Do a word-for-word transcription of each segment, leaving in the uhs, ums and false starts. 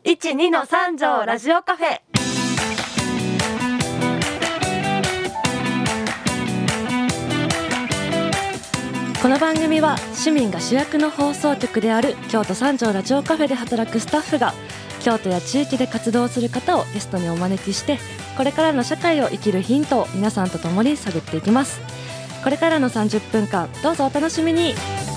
いちにのさん条ラジオカフェ。この番組は市民が主役の放送局である京都三条ラジオカフェで働くスタッフが京都や地域で活動する方をゲストにお招きして、これからの社会を生きるヒントを皆さんと共に探っていきます。これからのさんじゅっぷんかん、どうぞお楽しみに。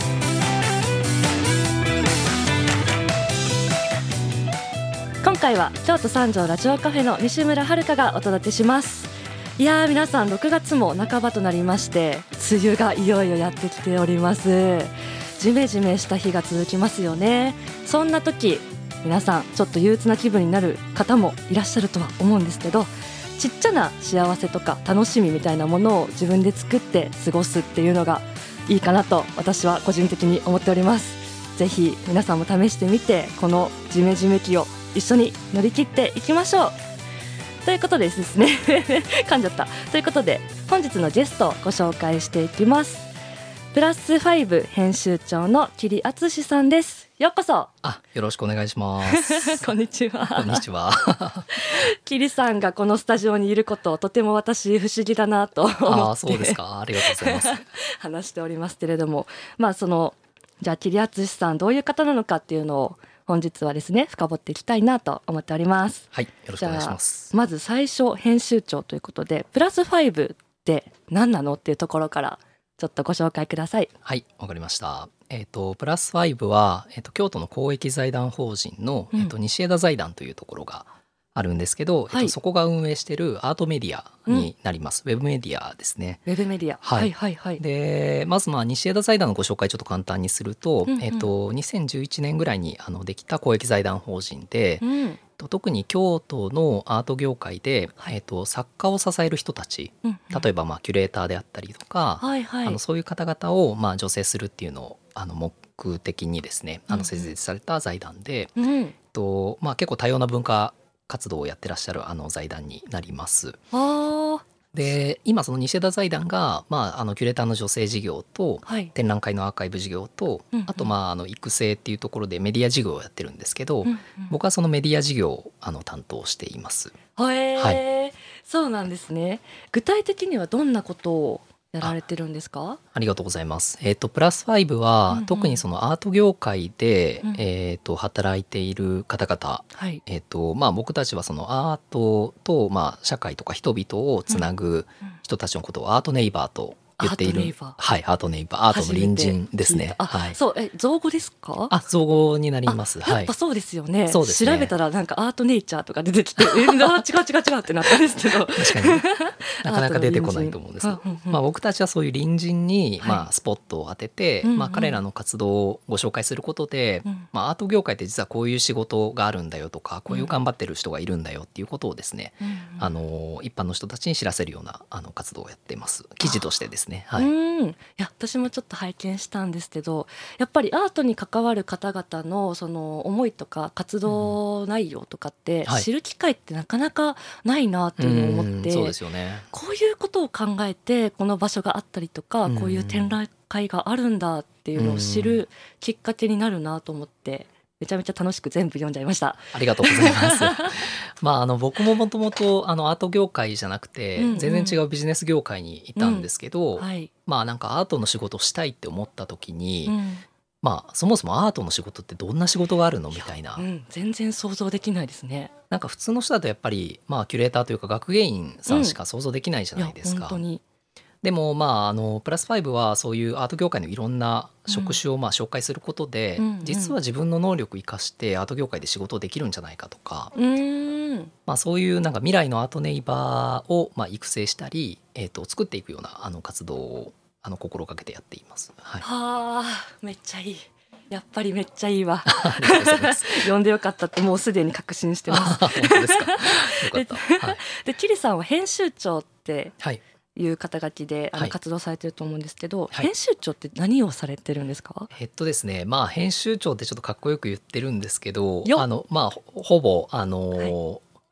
今回は京都三条ラジオカフェの西村遥がお届けします。いやー、皆さんろくがつも半ばとなりまして、梅雨がいよいよやってきております。ジメジメした日が続きますよね。そんな時、皆さんちょっと憂鬱な気分になる方もいらっしゃるとは思うんですけど、ちっちゃな幸せとか楽しみみたいなものを自分で作って過ごすっていうのがいいかなと私は個人的に思っております。ぜひ皆さんも試してみて、このジメジメ期を一緒に乗り切っていきましょうということでですね噛んじゃった。ということで本日のゲストをご紹介していきます。プラスファイブ編集長の桐敦さんです。ようこそ。 あ、よろしくお願いしますこんにちは。 こんにちは桐さんがこのスタジオにいることをとても私不思議だなと思ってあ、そうですか。ありがとうございます話しておりますけれども、まあそのじゃあ桐敦さんどういう方なのかっていうのを本日はですね深掘っていきたいなと思っております。 はい、よろしくお願いします。 まず最初編集長ということで、プラスファイブって何なのっていうところからちょっとご紹介ください。 はい、わかりました。えっ、とプラスファイブは、えー、と京都の公益財団法人の、 うんえー、と西枝財団というところがあるんですけど、 はいえー、とそこが運営しているアートメディアになります、うん、ウェブメディアですね。 ウェブメディア、 はい、 はいはいはいでまずまあ西枝財団のご紹介ちょっと簡単にすると、 うんうんえー、とにせんじゅういちねんぐらいにあのできた公益財団法人で、 うん特に京都のアート業界で、 はいえー、と作家を支える人たち、 うんうん例えばまあキュレーターであったりとか、 はいはいあのそういう方々をまあ助成するっていうのをあの目的にですね、あの設立された財団で、 うんえっとまあ、結構多様な文化活動をやってらっしゃるあの財団になります。 あーで今その西枝財団が、まあ、あのキュレーターの助成事業とはい展覧会のアーカイブ事業と、 うんうんあとまああの育成っていうところでメディア事業をやってるんですけど、 うんうん僕はそのメディア事業をあの担当しています。 へーはそうなんですね。具体的にはどんなことをやられてるんですか？ ありがとうございます。えっ、とプラスファイブは、 うんうん特にそのアート業界で、 うんえっ、と働いている方々、 はいえっ、とまあ僕たちはそのアートとまあ社会とか人々をつなぐ人たちのことをアートネイバーと言っている、 アートネイバーはい、アートネイバー、アートの隣人ですね。 あ、 はい。 そうえ造語ですか？ あ、造語になります。はいやっぱ。そうですよね。 そうですね調べたらなんかアートネイチャーとか出てきて、えー、あ違う違う違うってなったんですけど。 確かになかなか出てこないと思うんですけど、 うんうんうんまあ、僕たちはそういう隣人に、 はいまあ、スポットを当てて、 うんうんまあ、彼らの活動をご紹介することで、 うんまあ、アート業界って実はこういう仕事があるんだよとかこういう頑張ってる人がいるんだよっていうことをですね、 うんうんあの一般の人たちに知らせるようなあの活動をやっています。記事としてですね。はい。 うんいや私もちょっと拝見したんですけど、やっぱりアートに関わる方々のその思いとか活動内容とかってはい知る機会ってなかなかないなっていうのを思って、 うんそうですよね。 こういうことを考えてこの場所があったりとか、 うんこういう展覧会があるんだっていうのを知るきっかけになるなと思って、めちゃめちゃ楽しく全部読んじゃいました。 ありがとうございます。まああの僕ももともとあのアート業界じゃなくて、 うんうん全然違うビジネス業界にいたんですけど、 はいまあなんかアートの仕事をしたいって思った時に、 うんまあそもそもアートの仕事ってどんな仕事があるのみたいな、 うん、全然想像できないですね。 なんか普通の人だとやっぱりまあキュレーターというか学芸員さんしか想像できないじゃないですか。 いや本当にでもまああのプラスファイブはそういうアート業界のいろんな職種をまあ紹介することで、 うんうん実は自分の能力を生かしてアート業界で仕事できるんじゃないかとか、 うーんまあ、そういうなんか未来のアートネイバーをまあ育成したり、えー、と作っていくようなあの活動をあの心がけてやっています。はい、 はあめっちゃいい。やっぱりめっちゃいいわ。 ありがとうございます読んでよかったってもうすでに確信してます。 あ本当ですか。よかった。はい、 でキリさんは編集長ってはいいう肩書きであのはい活動されてると思うんですけど、 はい編集長って何をされてるんですか？ えっとですねまあ編集長ってちょっとかっこよく言ってるんですけど、 よっあのまあほほぼあの、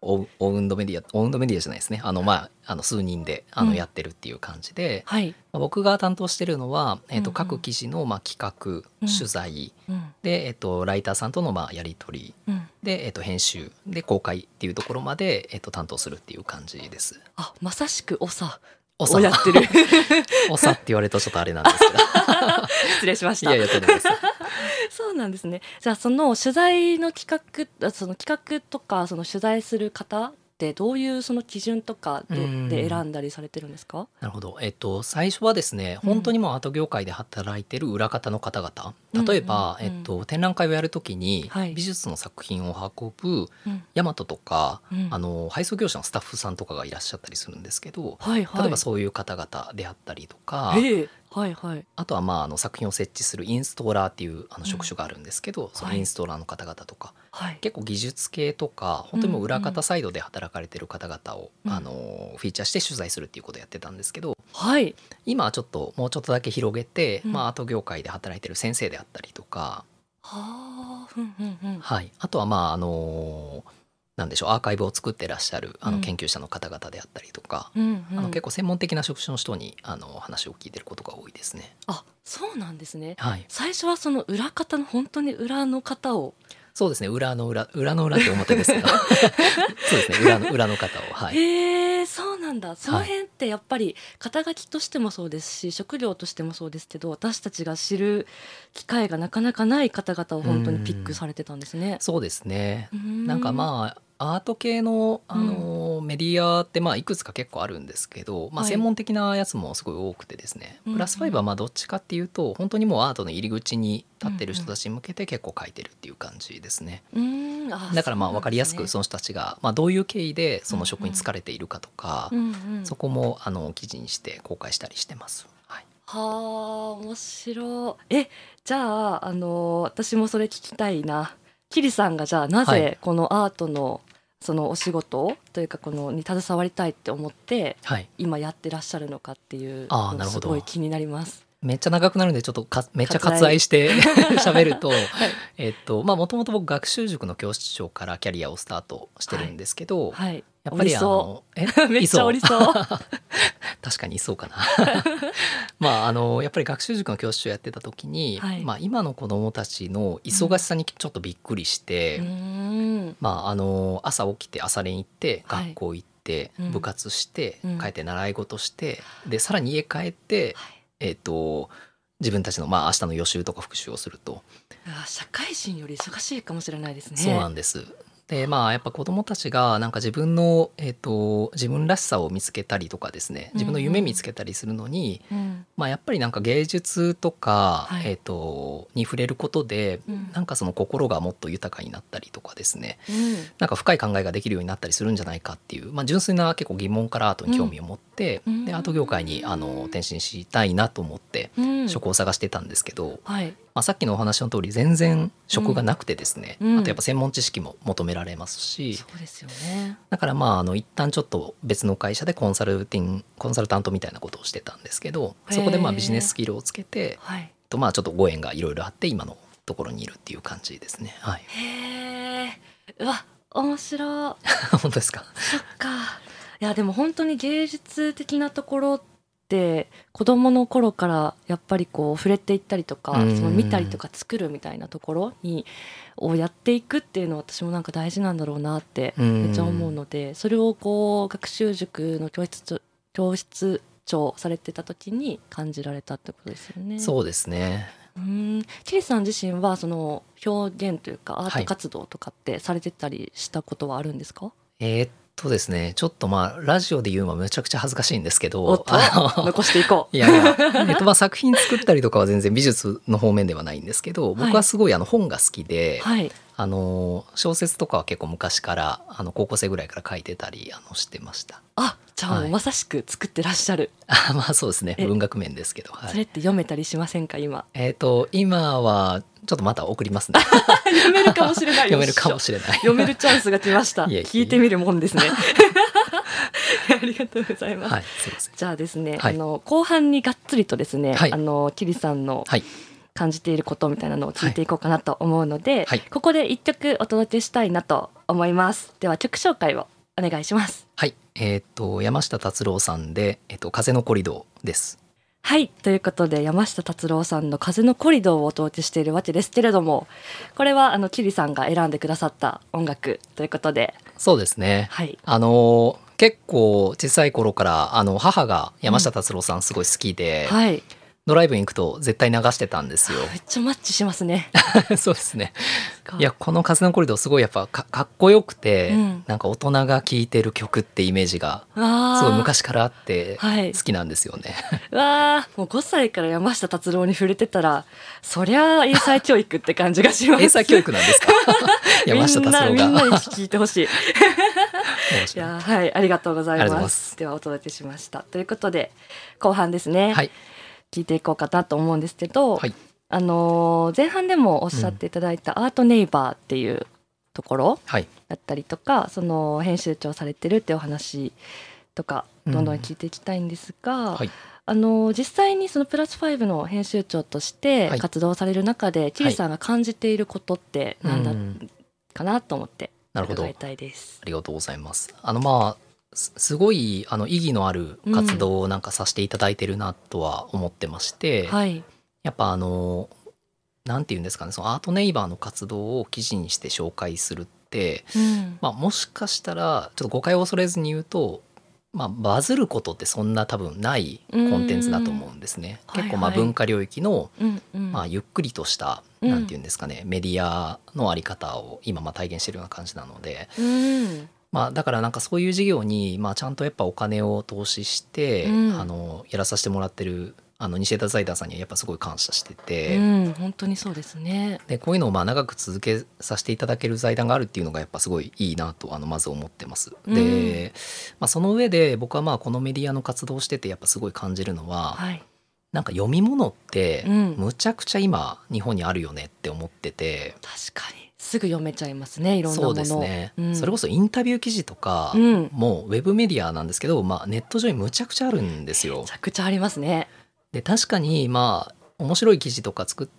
オウオウンドメディアオウンドメディアじゃないですねあの、まあ、あの数人であのうんやってるっていう感じで、 はいまあ僕が担当してるのは、えー、とうんうん各記事のまあ企画、 うん取材うんで、えー、とライターさんとのまあやり取りうんで、えー、と編集で公開っていうところまで、えー、と担当するっていう感じです。 あまさしく長おさをやってるおさって言われるとちょっとあれなんですけど失礼しましたいやいやとんでもないです。 そうなんですね。じゃあその取材の企画あその企画とかその取材する方ってどういうその基準とかどうんで選んだりされてるんですか？ なるほど、えっと、最初はですねうん本当にもうアート業界で働いてる裏方の方々、例えば、 うんうんうんえっと、展覧会をやるときにはい美術の作品を運ぶうんヤマトとか、 うんあの配送業者のスタッフさんとかがいらっしゃったりするんですけど、 はいはい。 例えばそういう方々であったりとか、 へえはいはい。 あとはまああの作品を設置するインストーラーっていうあの職種があるんですけど、 んそのインストーラーの方々とか、 はい。 結構技術系とか本当にもう裏方サイドで働かれてる方々を、 うんあのフィーチャーして取材するっていうことをやってたんですけど、 はい。 今はちょっともうちょっとだけ広げて、 うんまあ、アート業界で働いてる先生であったりとか、 はあ。ふんふんふん。 はい、あとはまああのなんでしょうアーカイブを作ってらっしゃるあうんの研究者の方々であったりとか、 うんうん。 あの結構専門的な職種の人にあの話を聞いてることが多いですね。 あそうなんですね。 はい、 最初はその裏方の本当に裏の方を。 そうですね裏の裏裏の裏って表ですけどそうですね裏の裏の方を、はい、 へえそうなんだ。その辺ってやっぱり肩書きとしてもそうですし職業としてもそうですけど私たちが知る機会がなかなかない方々を本当にピックされてたんですね。 そうですね。 ななんかまあアート系の、あのメディアってまあいくつか結構あるんですけど、まあ、 はい専門的なやつもすごい多くてですね、 うんうんプラスファイブはまあどっちかっていうと本当にもうアートの入り口に立ってる人たちに向けて結構書いてるっていう感じですね。 うーんあだからまあ分かりやすくそその人たちがまあどういう経緯でその職に就かれているかとか、 うなんですね。うんうんそこもあの記事にして公開したりしてます。はい、 はあ面白い。えじゃあ、あの私もそれ聞きたいな。キリさんがじゃあなはいぜこのアートのそのお仕事というかこのに携わりたいって思ってはい、 今やってらっしゃるのかっていうのすあーなるほどごい気になります。 めっちゃ長くなるんでちょっとかめっちゃ割愛割愛して喋ると、えっとまあもともと僕学習塾の教室長からキャリアをスタートしてるんですけど、 はい。 やっぱりあのえめっちゃおりそう。 確かにいそうかなまああのやっぱり学習塾の教室長やってた時に、 はいまあ、今の子どもたちの忙しさにちょっとびっくりして、 うーんまあ、あの朝起きて朝練行ってはい学校行って、 うん部活してうん帰って習い事して、でさらに家帰って、 はいえっと自分たちのまあ明日の予習とか復習をすると、 あ社会人より忙しいかもしれないですね。 そうなんです。でまあやっぱ子どもたちがなんか自分の、えー、と自分らしさを見つけたりとかですね自分の夢見つけたりするのに、 うんまあ、やっぱりなんか芸術とか、 はいえー、とに触れることで、 うんなんかその心がもっと豊かになったりとかですねうんなんか深い考えができるようになったりするんじゃないかっていう、まあ、純粋な結構疑問からアートに興味を持って、 うんでアート業界にあの転身したいなと思ってうん職を探してたんですけど、 はいまあ、さっきのお話の通り全然職がなくてですね、 うんあとやっぱ専門知識も求められますし、 そうですよね。 だからまああの一旦ちょっと別の会社でコンサルティンコンサルタントみたいなことをしてたんですけど、そこでまあビジネススキルをつけてはい。 とまあちょっとご縁がいろいろあって今のところにいるっていう感じですね。はい、 へえ。うわ面白い。 本当ですか。 そっか。いやでも本当に芸術的なところって子供の頃からやっぱりこう触れていったりとか、 うんその見たりとか作るみたいなところにをやっていくっていうのは私もなんか大事なんだろうなってめっちゃ思うので、それをこう学習塾の教室教室長されてた時に感じられたってことですよね。 そうですね。 うーんキリさん自身はその表現というかアート活動とかってされてたりしたことはあるんですか？ えーっとですねちょっとまあラジオで言うのはめちゃくちゃ恥ずかしいんですけど、 おっとあの残していこう。 いやいや、えっと、まあ作品作ったりとかは全然美術の方面ではないんですけど、僕はすごいあの本が好きで、 はい。 あの小説とかは結構昔からあの高校生ぐらいから書いてたりあのしてました。 あじゃあもはいうまさしく作ってらっしゃる、 あまあそうですねえ文学面ですけど、はい、 それって読めたりしませんか今？ えっ、と今はちょっとまた送りますね読めるかもしれない読めるかもよっししれないゃ読めるチャンスが来ましたいえいえ聞いてみるもんですねありがとうございます、 はいすいません。 じゃあですね、 はいあの後半にがっつりとですね、 はいあのキリさんのはい感じていることみたいなのを聞いていこうかなと思うので、 はいここで一曲お届けしたいなと思います。では曲紹介をお願いします。 はい、えー、っと山下達郎さんで、えー、っと風のコリドーです。 はい、ということで山下達郎さんの風のコリドーをお届けしているわけですけれども、これはあのキリさんが選んでくださった音楽ということで。 そうですね、 はい、 あの結構小さい頃からあの母が山下達郎さんすごい好きで、 うん、はい、 ドライブに行くと絶対流してたんですよ。 めっちゃマッチしますね。 そうですね。いやこの風のコリドーすごいやっぱ か, かっこよくて、うん、なんか大人が聴いてる曲ってイメージがすごい昔からあって好きなんですよね。 はい、わー、もうごさいから山下達郎に触れてたらそりゃ英才教育って感じがします。 英才教育なんですか？山下達郎がみんなみんなに聞いてほしい。いや、はい、ありがとうございます。ますではお届けしましたということで後半ですね、はい、聞いていこうかなと思うんですけど、はい、あのー、前半でもおっしゃっていただいたアートネイバーっていうところだったりとか、はい、その編集長されてるっていうお話とかどんどん聞いていきたいんですが、うんはい、あのー、実際にそのプラスファイブの編集長として活動される中で、はい、キリさんが感じていることって何だかなと思って伺いたいです。 ありがとうございます。あのまあすごいあの意義のある活動をなんかさせていただいてるなとは思ってまして、うんはい、やっぱあのなんていうんですかね、そのアートネイバーの活動を記事にして紹介するって、うんまあ、もしかしたらちょっと誤解を恐れずに言うと、まあ、バズることってそんな多分ないコンテンツだと思うんですね。結構まあ文化領域の、まあ、ゆっくりとしたなんていうんですかね、メディアのあり方を今まあ体現しているような感じなので、うんまあ、だからなんかそういう事業にまあちゃんとやっぱお金を投資して、うん、あのやらさせてもらってるあの西枝財団さんにはやっぱすごい感謝してて、 うん、本当にそうですね。 でこういうのをまあ長く続けさせていただける財団があるっていうのがやっぱすごいいいなとあのまず思ってます。うん、で、まあ、その上で僕はまあこのメディアの活動をしててやっぱすごい感じるのは、はい、なんか読み物ってむちゃくちゃ今日本にあるよねって思ってて、 うん、確かにすぐ読めちゃいますね、いろんなもの。 そうですね、うん、それこそインタビュー記事とか、うん、もうウェブメディアなんですけど、まあ、ネット上にむちゃくちゃあるんですよ。 めちゃくちゃありますね。 で確かにまあ面白い記事とか作って、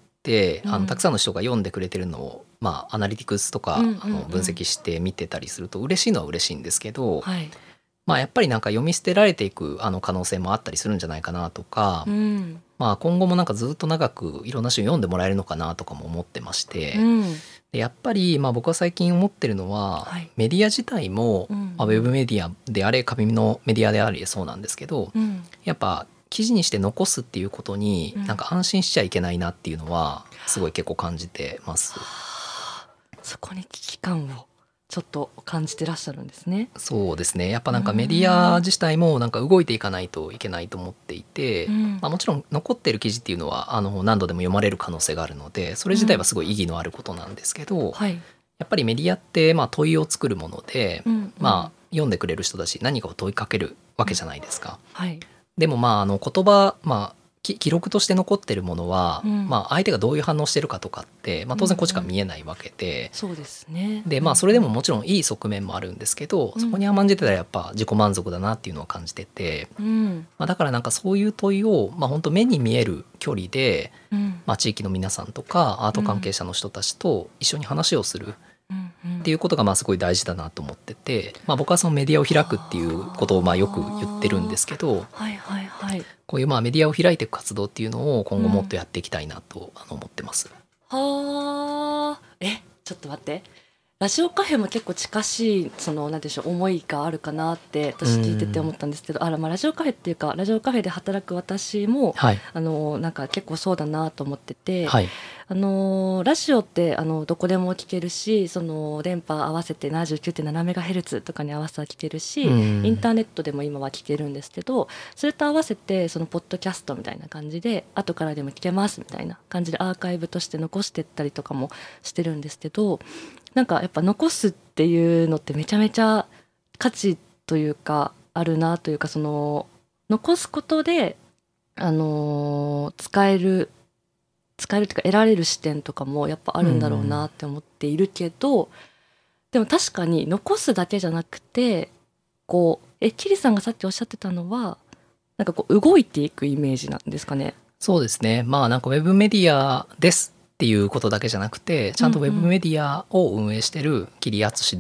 うん、あのたくさんの人が読んでくれてるのを、まあ、アナリティクスとか、うんうんうん、あの分析して見てたりすると嬉しいのは嬉しいんですけど、はいまあ、やっぱりなんか読み捨てられていくあの可能性もあったりするんじゃないかなとか、うんまあ、今後もなんかずっと長くいろんな人に読んでもらえるのかなとかも思ってまして、うん、でやっぱりまあ僕は最近思ってるのは、はい、メディア自体も、うんまあ、ウェブメディアであれ紙のメディアであれそうなんですけど、うん、やっぱ記事にして残すっていうことになんか安心しちゃいけないなっていうのはすごい結構感じてます。 そこに危機感をちょっと感じてらっしゃるんですね。 そうですね、やっぱなんかメディア自体もなんか動いていかないといけないと思っていて、うんまあ、もちろん残ってる記事っていうのはあの何度でも読まれる可能性があるのでそれ自体はすごい意義のあることなんですけど、うんはい、やっぱりメディアってまあ問いを作るもので、うんうんまあ、読んでくれる人だし何かを問いかけるわけじゃないですか、うんはい、でもまああの言葉、まあ記録として残ってるものは、うんまあ、相手がどういう反応してるかとかって、まあ、当然こっちから見えないわけで、うんうん、 そうですね。 で、まあ、それでももちろんいい側面もあるんですけど、うん、そこに甘んじてたらやっぱ自己満足だなっていうのを感じてて、うんまあ、だからなんかそういう問いを、まあ、本当目に見える距離で、うんまあ、地域の皆さんとかアート関係者の人たちと一緒に話をするっていうことがまあすごい大事だなと思ってて、まあ、僕はそのメディアを開くっていうことをまあよく言ってるんですけど、はいはいはい、こういうまあメディアを開いていく活動っていうのを今後もっとやっていきたいなと思ってます。 うん、はあ、えちょっと待って、ラジオカフェも結構近しいそのなんでしょう思いがあるかなって私聞いてて思ったんですけど、あら、まあ、ラジオカフェっていうかラジオカフェで働く私も、はい、あのなんか結構そうだなと思ってて、はい、あのラジオってあのどこでも聞けるし、その電波合わせて ななじゅうきゅうてんななメガヘルツ とかに合わせたら聞けるし、インターネットでも今は聞けるんですけど、それと合わせてそのポッドキャストみたいな感じで後からでも聞けますみたいな感じでアーカイブとして残してったりとかもしてるんですけど、なんかやっぱ残すっていうのってめちゃめちゃ価値というかあるなというか、その残すことで、あのー、使える使えるというか得られる視点とかもやっぱあるんだろうなって思っているけど、うん、でも確かに残すだけじゃなくて、こうえキリさんがさっきおっしゃってたのはなんかこう動いていくイメージなんですかね。 そうですね、まあなんかウェブメディアですっていうことだけじゃなくて、ちゃんとウェブメディアを運営してる桐敦です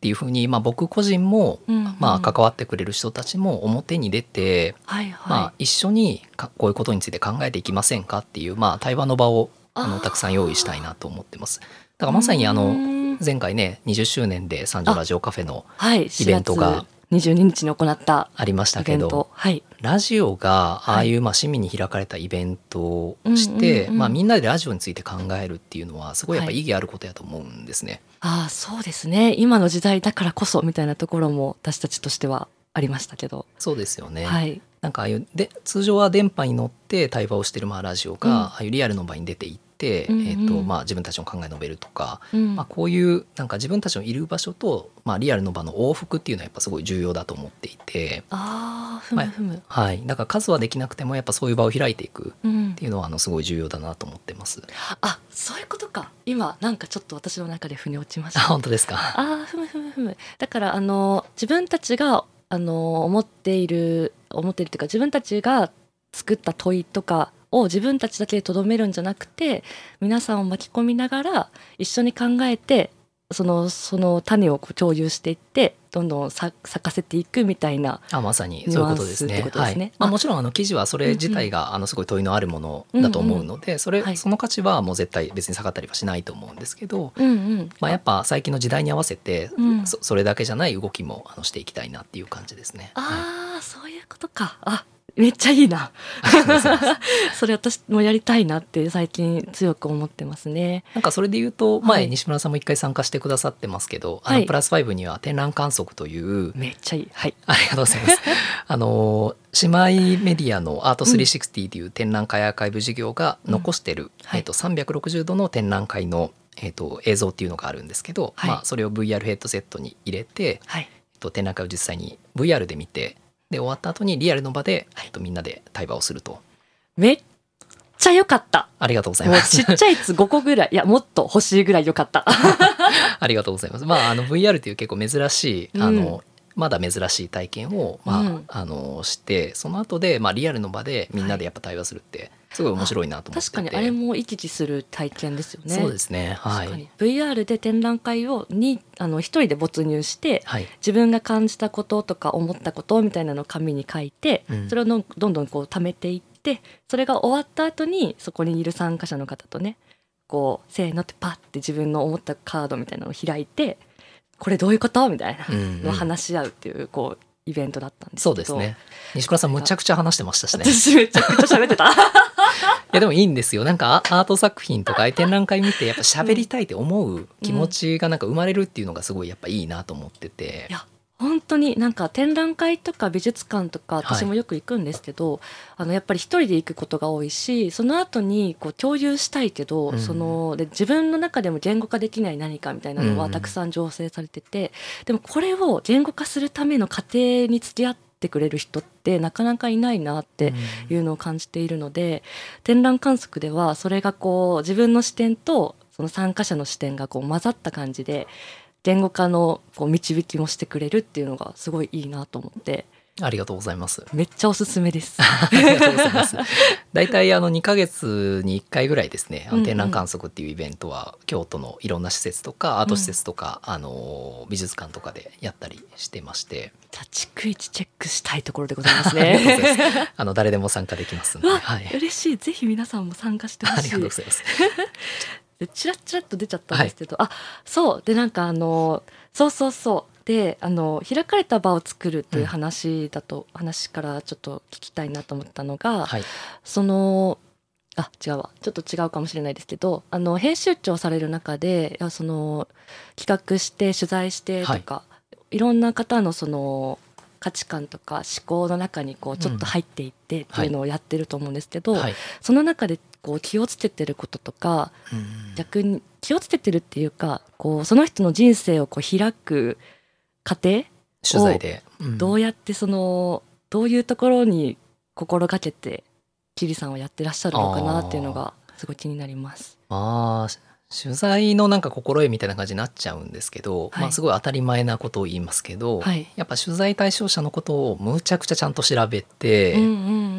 っていうふうに、まあ、僕個人も、 うんうん、 まあ、関わってくれる人たちも表に出て、 はいはい、 まあ、一緒にこういうことについて考えていきませんかっていう、まあ、対話の場をあのたくさん用意したいなと思ってます。だからまさにあの前回ねにじゅっしゅうねんで三条ラジオカフェのイベントがにじゅうににちに行ったありましたけど、 はい、 ラジオがああいうまあ市民に開かれたイベントをして、はい、まあ、みんなでラジオについて考えるっていうのはすごいやっぱ意義あることやと思うんですね。 はい、ああそうですね、今の時代だからこそみたいなところも私たちとしてはありましたけど。 そうですよね、 はい、 なんかああいうで通常は電波に乗って対話をしてるまあラジオが、うん、ああいうリアルの場に出ていって、うんうん、えーとまあ、自分たちの考えを述べるとか、うんまあ、こういうなんか自分たちのいる場所と、まあ、リアルの場の往復っていうのはやっぱすごい重要だと思っていて、 あーふむふむ、 まあはい、だから数はできなくてもやっぱそういう場を開いていくっていうのはあのすごい重要だなと思ってます、うん、 あそういうことか。今なんかちょっと私の中で腑に落ちました。 あ本当ですか。 あふむふむふむ。だからあの自分たちがあの思っている思っているというか自分たちが作った問いとかを自分たちだけでとどめるんじゃなくて皆さんを巻き込みながら一緒に考えてその、その種をこう共有していってどんどん咲かせていくみたいなあまさにそういうことですね。 はい、 まあ、もちろんあの記事はそれ自体が、うんうん、あのすごい問いのあるものだと思うので、うんうん、それ、はい、その価値はもう絶対別に下がったりはしないと思うんですけど、 うんうんまあ、やっぱ最近の時代に合わせて、うん、そ, それだけじゃない動きもあのしていきたいなっていう感じですね。 あ、 はい、 そういうことか。あめっちゃいいなそれ私もやりたいなって最近強く思ってますね。 なんかそれで言うと前西村さんも一回参加してくださってますけど、はい、あのプラスファイブには展覧観測というめっちゃいい、はい、 ありがとうございますあの姉妹メディアのアートスリーシックスティという展覧会アーカイブ事業が残してる、うんはい、えー、とさんびゃくろくじゅうどの展覧会の、えー、と映像っていうのがあるんですけど、はい、まあ、それを ブイアール ヘッドセットに入れて、はい、えー、と展覧会を実際に ブイアール で見てで終わった後にリアルの場で、えっと、みんなで対話をすると。 めっちゃ良かった。 ありがとうございます。 もうちっちゃいやつごこぐらいいやもっと欲しいぐらい良かったありがとうございます。まあ、あの ブイアール という結構珍しい、うん、あのまだ珍しい体験を、まあうん、あのしてその後で、まあ、リアルの場でみんなでやっぱ対話するってすごい面白いなと思ってて、 確かにあれも行き来する体験ですよね。 そうですね、はい、 確かに ブイアール で展覧会をにあの一人で没入して、はい、自分が感じたこととか思ったことみたいなのを紙に書いて、うん、それをどんどんこう貯めていってそれが終わった後にそこにいる参加者の方とねこうせーのってパッて自分の思ったカードみたいなのを開いてこれどういうことみたいなのを話し合うっていう、こうイベントだったんですけど。 そうですね。西倉さんむちゃくちゃ話してましたしね。 私めちゃくちゃ喋ってたいやでもいいんですよ。なんかアート作品とか展覧会見てやっぱ喋りたいって思う気持ちがなんか生まれるっていうのがすごいやっぱいいなと思ってて、 いや本当になんか展覧会とか美術館とか私もよく行くんですけど、はい、あのやっぱり一人で行くことが多いしその後にこう共有したいけど、うん、そので自分の中でも言語化できない何かみたいなのはたくさん醸成されてて、うん、でもこれを言語化するための過程に付き合ってくれる人ってなかなかいないなっていうのを感じているので、うん、展覧観測ではそれがこう自分の視点とその参加者の視点がこう混ざった感じで言語化のこう導きもしてくれるっていうのがすごいいいなと思ってありがとうございます。 めっちゃおすすめですありがとうございますだいたいあのにかげつにいっかいぐらいですね、あの展覧観測っていうイベントは京都のいろんな施設とかアート施設とか、うん、あの美術館とかでやったりしてまして、 じゃあ逐一チェックしたいところでございますねあの誰でも参加できますので、 はい、嬉しい。ぜひ皆さんも参加してほしい。 ありがとうございますでチラッチラッと出ちゃったんですけど、はい、あそうでなんかあのそうそうそうであの開かれた場を作るっていう話だと、うん、話からちょっと聞きたいなと思ったのが、はい、そのあ違うわちょっと違うかもしれないですけどあの編集長される中でいやその企画して取材してとか、はい、いろんな方のその価値観とか思考の中にこうちょっと入っていってっていうのをやってると思うんですけど、うんはい、その中でこう気をつけてることとか、うん、逆に気をつけてるっていうかこうその人の人生をこう開く過程を取材で、 うん、どうやってそのどういうところに心がけてキリさんはやってらっしゃるのかなっていうのがすごい気になります。 あー取材のなんか心得みたいな感じになっちゃうんですけど、はいまあ、すごい当たり前なことを言いますけど、はい、やっぱ取材対象者のことをむちゃくちゃちゃんと調べて、うんうんうん、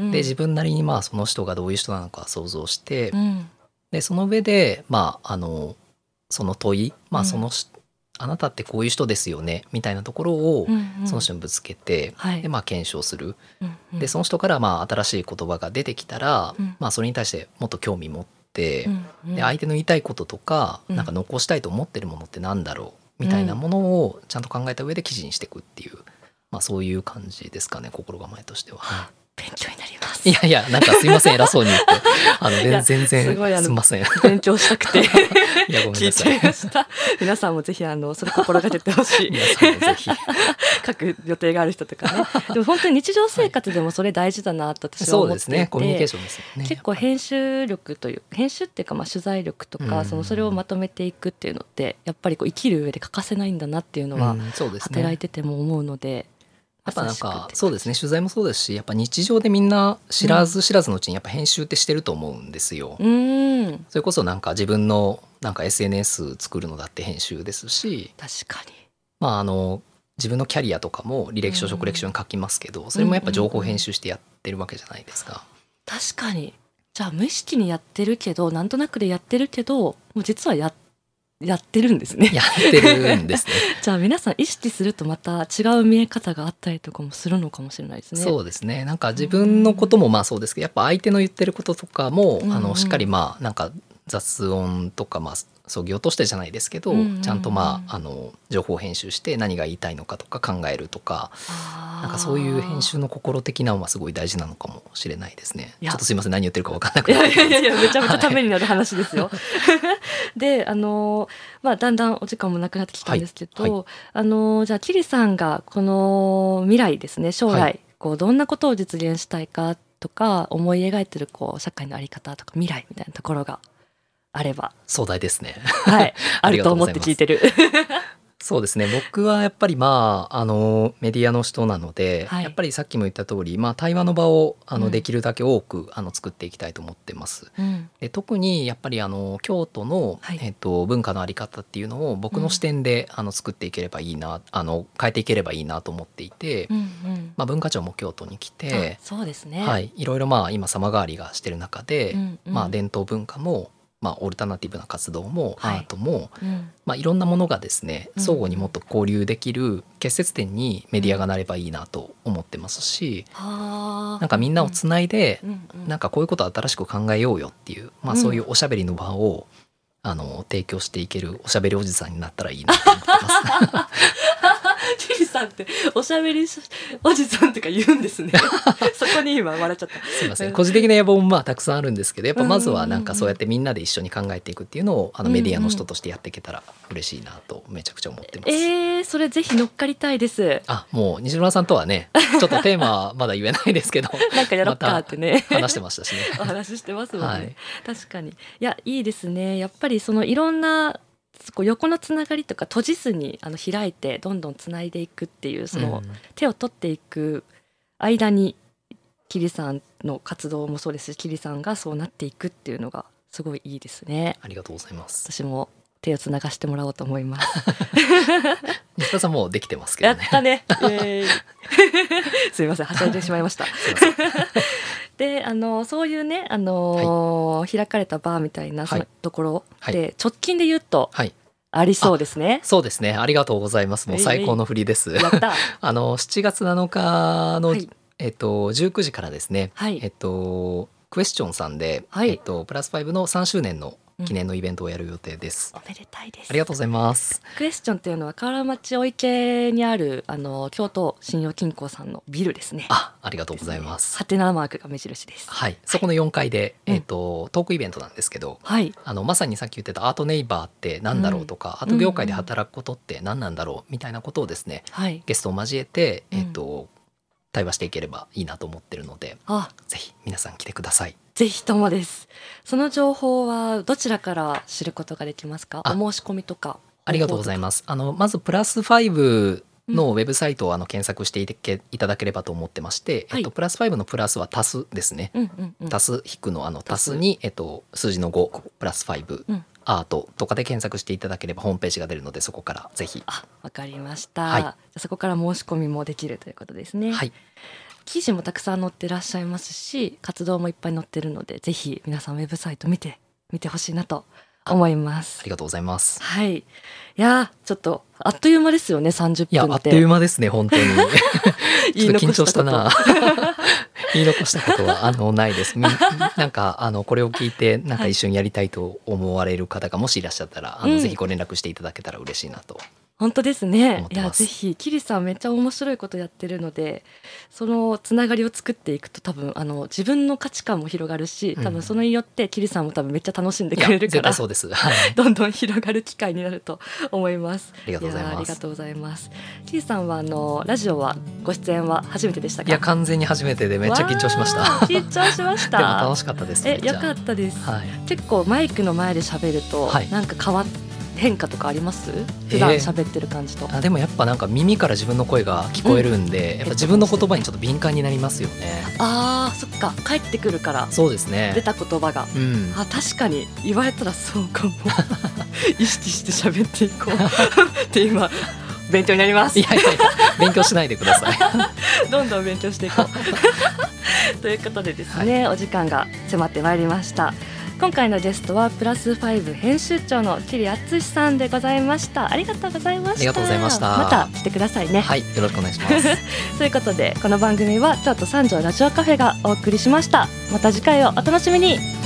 で自分なりにまあその人がどういう人なのか想像して、うん、でその上で、まあ、あのその問い、まあ、その、うん、 あなたってこういう人ですよねみたいなところをうんうんその人にぶつけて、 はいでまあ検証する。 うんうんでその人からまあ新しい言葉が出てきたら、 うんまあそれに対してもっと興味持って、 うんうんで相手の言いたいこととか、 うんなんか残したいと思ってるものってなんだろうみたいなものをちゃんと考えた上で記事にしていくっていう、まあそういう感じですかね、心構えとしては。はい勉強になります。 いやいや、なんかすいません、偉そうに言って。あの、 いや全然、 すごいあのすみません。い勉強したくてや、ごめん聞ちないさい。 ゃいました。皆さんもぜひあのそれ心がけてほしい。 皆さんもぜひ。 書く予定がある人とかね。でも本当に日常生活でもそれ大事だなと私はそう思っていて、 ですね、コミュニケーションですよね。 結構編集力という編集っていうかまあ取材力とか、 うんそのそれをまとめていくっていうのってやっぱりこう生きる上で欠かせないんだなっていうのは、 うんそうですね。 働いてても思うので、 やっぱなんまさしくってかそうですね、取材もそうですし、やっぱ日常でみんな知らず知らずのうちにやっぱ編集ってしてると思うんですよ。 うーんそれこそなんか自分のなんか エスエヌエス 作るのだって編集ですし、 確かにまああの自分のキャリアとかも履歴書職歴書に書きますけど、それもやっぱ情報編集してやってるわけじゃないですか。 確かに。じゃあ無意識にやってるけどなんとなくでやってるけどもう実はややってるんですね。 やってるんですね。 じゃあ皆さん意識するとまた違う見え方があったりとかもするのかもしれないですね。 そうですね。なんか自分のこともまあそうですけど、やっぱ相手の言ってることとかも、 うんうんあのしっかりまあなんか雑音とかまあそぎ落としてじゃないですけど、 うんうんうんちゃんとまああの情報編集して何が言いたいのかとか考えるとか、 あーなんかそういう編集の心的なのはすごい大事なのかもしれないですね。 いやちょっとすいません、何言ってるか分かんなくいやなっていやいやめちゃめちゃためになる話ですよ。であのまあだんだんお時間もなくなってきたんですけど、 はいはあのじゃあキリさんがこの未来ですね、将来、 はいこうどんなことを実現したいかとか思い描いてるこう社会の在り方とか未来みたいなところがあれば、 壮大ですね。 はいあありると思っがとうございますて聞いてる。 そうですね、僕はやっぱりまああのメディアの人なので、 はいやっぱりさっきも言った通り、まあ、対話の場をあうんのできるだけ多く、あの作っていきたいと思ってます。 うんで特にやっぱりあの京都の、 はいえっと文化の在り方っていうのを僕の視点で、あの作っていければいいな、あの変えていければいいなと思っていて、 うんうんまあ、文化庁も京都に来てあ、そうですね。 はい、いろいろまあ今様変わりがしてる中で、 うんうんまあ、伝統文化も、まあ、オルタナティブな活動も、 はいアートも、 うんまあ、いろんなものがですねうん相互にもっと交流できる結節点にメディアがなればいいなと思ってますし、 はあなんかみんなをつないで、 うんうんなんかこういうことを新しく考えようよっていう、まあ、 うんそういうおしゃべりの場を、あの提供していけるおしゃべりおじさんになったらいいなと思ってます。 キリさんっておしゃべりしおじさんとか言うんですね。そこに今笑っちゃった。 すいません、個人的な野望もまあたくさんあるんですけど、やっぱまずはなんかそうやってみんなで一緒に考えていくっていうのをあのメディアの人としてやっていけたら嬉しいなとめちゃくちゃ思ってます。 えー、それぜひ乗っかりたいです。 あ、もう西村さんとはねちょっとテーマはまだ言えないですけどなんかやろっかってね、 また話してましたしね。 お話ししてますもんね、 はい確かに。いやいいですね。やっぱりそのいろんなこう横のつながりとか閉じずにあの開いてどんどんつないでいくっていうその、 うん手を取っていく間にキリさんの活動もそうですし、キリさんがそうなっていくっていうのがすごいいいですね。 ありがとうございます。 私も手をつながしてもらおうと思います。 西村さんもうできてますけやどね。 ったね。イエーイすみません、はしゃいでしまいました。 すいません。 で、あのそういうね、あのー開かれたバーみたいなそのはいところはいで直近で言うとはい、 ありそうですね。 そうですね。ありがとうございます。もう最高の振りです。 やった。 あのしちがつなのかの、 はいえっとじゅうくじからですね。 はいえっとクエスチョンさんで、 はいえっとプラスファイブのさんしゅうねんの記念のイベントをやる予定です。 おめでたいです。 ありがとうございます。 クエスチョンっていうのは河原町御池にあるあの京都信用金庫さんのビルですね。 あ、ありがとうございます。 ハテナマークが目印です。 はい、そこのよんかいで、 うんえっとトークイベントなんですけど、 はい。 あのまさにさっき言ってたアートネイバーって何だろうとか、アート業界で働くことって何なんだろうみたいなことをですね、 はい。 ゲストを交えて、 うんえっと対話していければいいなと思ってるので、 あ、 ぜひ皆さん来てください。 ぜひともです。その情報はどちらから知ることができますか？ あお申し込みとか。 ありがとうございます。あのまずプラスファイブのウェブサイトをあの検索していていただければと思ってまして、 はいえっとプラスファイブのプラスは足すですね。 うんうんうん。 足す引くのあの足す足すにえっと数字のごプラスファイブ、 うんアートとかで検索していただければホームページが出るので、そこからぜひ。 あ、わかりました。 はいじゃあそこから申し込みもできるということですね。 はい、 記事もたくさん載ってらっしゃいますし、活動もいっぱい載ってるので、ぜひ皆さんウェブサイト見て見てほしいなと思います。 ありがとうございます。 はい、いやちょっとあっという間ですよね。さんじゅっぷんって。 いやあっという間ですね本当に。ちょっと緊張したな。言い残したことはあのないです。なんかあのこれを聞いてなんか一緒にやりたいと思われる方がもしいらっしゃったら、はい、あのぜひご連絡していただけたら嬉しいなと。 本当ですね。いやぜひキリさんめっちゃ面白いことやってるので、そのつながりを作っていくと多分あの自分の価値観も広がるし、多分それによってキリさんも多分めっちゃ楽しんでくれるから、 そうです、はい、 どんどん広がる機会になると思います。 ありがとうございます。 いやありがとうございます。キリさんはあのラジオはご出演は初めてでしたか？ いや完全に初めてでめっちゃ緊張しました。 緊張しました。 でも楽しかったです。 えよかったです、 はい、 結構マイクの前で喋ると、はい、なんか変わって変化とかあります？普段喋ってる感じと、 えー、あでもやっぱなんか耳から自分の声が聞こえるんで、うん、やっぱ自分の言葉にちょっと敏感になりますよね。 あーそっか、帰ってくるから。 そうですね、 出た言葉が、うん、あ確かに言われたらそうかも。意識して喋っていこうって今勉強になります。 いやいやいや勉強しないでください。 どんどん勉強していこう。ということでですね、はい、お時間が迫ってまいりました。今回のゲストはプラスファイブ編集長の桐敦さんでございました。ありがとうございました。 ありがとうございました。 また来てくださいね。 はい、よろしくお願いします。 ということでこの番組は京都三条ラジオカフェがお送りしました。また次回をお楽しみに。